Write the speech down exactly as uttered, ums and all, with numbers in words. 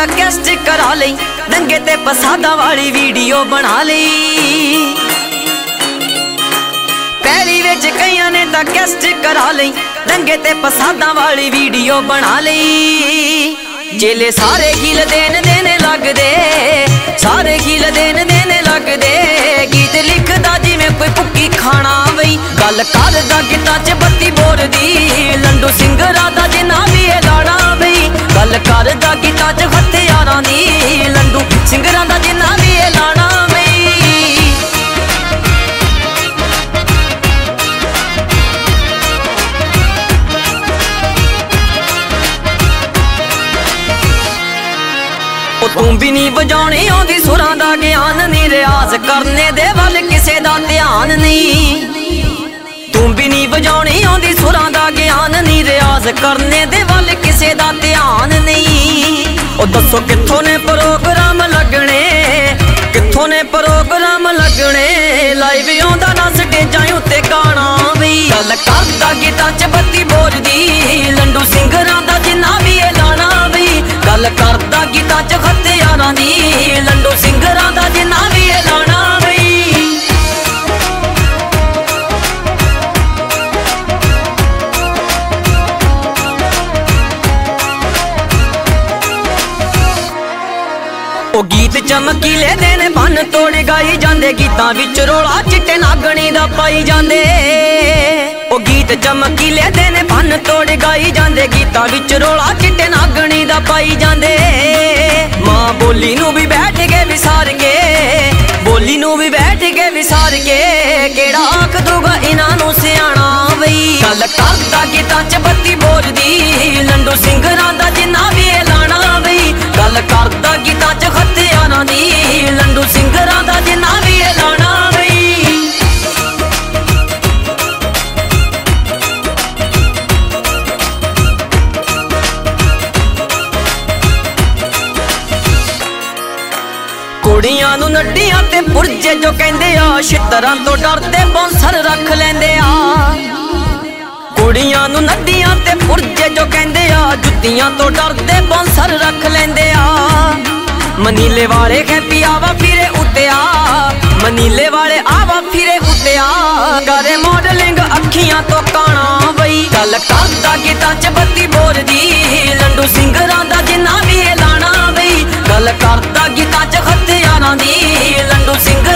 ਤਾਂ ਕੈਸਟ ਕਰਾ ਲਈ, ਦੰਗੇ ਤੇ ਪਸਾਦਾ ਵਾਲੀ ਵੀਡੀਓ ਬਣਾ ਲਈ। ਪਹਿਲੀ ਵਿੱਚ ਕਈਆਂ ਨੇ ਤਾਂ ਕੈਸਟ ਕਰਾ ਲਈ, ਦੰਗੇ ਤੇ ਪਸਾਦਾ ਵਾਲੀ ਵੀਡੀਓ ਬਣਾ ਲਈ। ਜੇਲੇ ਸਾਰੇ ਹੀਲ ਦੇਣ ਦੇਣੇ ਲੱਗਦੇ, ਸਾਰੇ ਹੀਲ ਦੇਣ ਦੇਣੇ ਲੱਗਦੇ। ਗੀਤ ਲਿਖਦਾ ਜਿਵੇਂ ਕੋਈ ਭੁੱਕੀ ਖਾਣਾ ਬਈ, ਗੱਲ ਕਰਦਾ ਗੀਤਾਂ 'ਚ ਬੱਤੀ ਬੋਰ ਦੀ। ਲੰਡੂ ਸਿੰਗਰਾਂ ਦਾ ਜਿੰਨਾ ਵੀ ਇਹ ਲਾਣਾ ਬਈ, ਗੱਲ ਕਰਦਾ ਗੀਤਾਂ 'ਚ ਹਥਿਆਰਾਂ ਦੀ। ਲੰਡੂ ਸਿੰਗਰਾਂ ਦਾ ਜਿੰਨਾ ਵੀ ਇਹ ਲਾਣਾ ਬਈ। ਤੂੰ ਵੀ ਨੀ ਵਜਾਉਣੀ ਆਉਂਦੀ ਸੁਰਾਂ ਦਾ ਗਿਆਨ ਨੀ, ਰਿਆਜ਼ ਕਰਨੇ ਦੇ ਵੱਲ ਕਿਸੇ ਦਾ ਧਿਆਨ ਨੀ। ਤੂੰ ਵੀ ਨੀ ਵਜਾਉਣੀ ਆਉਂਦੀ ਸੁਰਾਂ ਦਾ ਗਿਆਨ ਨੀ, ਰਿਆਜ਼ ਕਰਨੇ ਦੇ ਵੱਲ ਕਿਸੇ ਦਾ ਧਿਆਨ ਨਹੀਂ। ਉਹ ਦੱਸੋ ਕਿੱਥੋਂ ਨੇ ਪ੍ਰੋਗਰਾਮ ਲੱਗਣੇ, ਕਿੱਥੋਂ ਨੇ ਪ੍ਰੋਗਰਾਮ ਲੱਗਣੇ। ਲਾਈਵ ਆਉਂਦਾ ਨਾ ਸਟੇਜਾਂ ਉੱਤੇ ਗਾਣਾ ਵੀ, ਗੱਲ ਕਰਦਾ ਗੀਤਾਂ 'ਚ ਬੱਤੀ ਬੋਰ ਦੀ। ਲੰਡੂ ਸਿੰਗਰਾਂ ਦਾ ਜਿੰਨਾ ਵੀ ਇਹ ਲਾਣਾ ਵੀ, ਗੱਲ ਕਰਦਾ ਗੀਤਾਂ 'ਚ ਹਥਿਆਰਾਂ ਦੀ। ਲੰਡੂ ਸਿੰਗਰਾਂ ਦਾ ਜਿੰਨਾ ਵੀ ਇਹ ਲਾਣਾ ਬਈ। ਉਹ ਗੀਤ ਚਮਕੀਲੇ ਦੇ ਨੇ ਬੰਨ ਤੋੜ ਗਾਈ ਜਾਂਦੇ, ਗੀਤਾਂ ਵਿੱਚ ਰੋਲਾ ਚਿੱਟੇ ਨਾਗਣੀ ਦਾ ਪਾਈ ਜਾਂਦੇ। ਉਹ ਗੀਤ ਚਮਕੀਲੇ ਦੇ ਨੇ ਬੰਨ ਤੋੜ ਗਾਈ ਜਾਂਦੇ, ਗੀਤਾਂ ਵਿੱਚ ਰੋਲਾ ਚਿੱਟੇ ਨਾਗਣੀ ਦਾ ਪਾਈ ਜਾਂਦੇ। ਮਾਂ ਬੋਲੀ ਨੂੰ ਵੀ ਬੈਠ ਕੇ ਵਿਸਾਰ ਕੇ, ਬੋਲੀ ਨੂੰ ਵੀ ਬੈਠ ਕੇ ਵਿਸਾਰ ਕੇ। ਕਿਹੜਾ ਆਖ ਦੂਗਾ ਇਹਨਾਂ ਨੂੰ ਸਿਆਣਾ ਬਈ, ਗੱਲ ਕਰਦਾ ਗੀਤਾਂ 'ਚ ਬੱਤੀ ਬੋਰ ਦੀ। ਲੰਡੂ ਸਿੰਗਰਾਂ ਦਾ ਜਿੰਨਾ ਵੀ ਇਹ ਲਾਣਾ ਬਈ, ਗੱਲ ਕਰਦਾ ਗੀਤਾਂ 'ਚ ਹਥਿਆਰਾਂ ਦੀ। ਲੰਡੂ ਸਿੰਗਰਾਂ ਦਾ ਜਿੰਨਾ ਵੀ ਇਹ ਲਾਣਾ ਬਈ। ਕੁੜੀਆਂ ਨੂੰ ਨੱਡੀਆਂ ਤੇ ਪੁਰਜੇ ਜੋ ਕਹਿੰਦੇ ਆ, ਛਿੱਤਰਾਂ ਤੋਂ ਡਰਦੇ ਬੌਂਸਰ ਰੱਖ ਲੈਂਦੇ ਆ। ਕੁੜੀਆਂ ਨੂੰ ਨੱਡੀਆਂ ਤੇ ਪੁਰਜੇ ਜੋ ਕਹਿੰਦੇ ਆ, ਜੁੱਤੀਆਂ ਤੋਂ ਡਰਦੇ ਬੌਂਸਰ ਰੱਖ ਲੈਂਦੇ ਆ। ਮਨੀਲੇ ਵਾਲੇ ਖੇਪੀ ਆਵਾ ਫਿਰੇ ਉੱਤਿਆ, ਮਨੀਲੇ ਵਾਲੇ ਆਵਾ ਫਿਰੇ ਉੱਤਿਆ। ਕਰੇ ਮਾਡਲਿੰਗ ਅੱਖੀਆਂ ਤੋਂ ਕਾਣਾ ਬਈ, ਗੱਲ ਕਰਦਾ ਗੀਤਾਂ 'ਚ ਬੱਤੀ ਬੋਰ ਦੀ। ਲੰਡੂ ਸਿੰਗਰਾਂ ਦਾ ਜਿੰਨਾ ਵੀ ਇਹ ਲਾਣਾ ਬਈ, ਗੱਲ ਕਰਦਾ ਗੀਤਾਂ 'ਚ ਹਥਿਆਰਾਂ ਦੀ। ਲੰਡੂ ਸਿੰਗਰਾਂ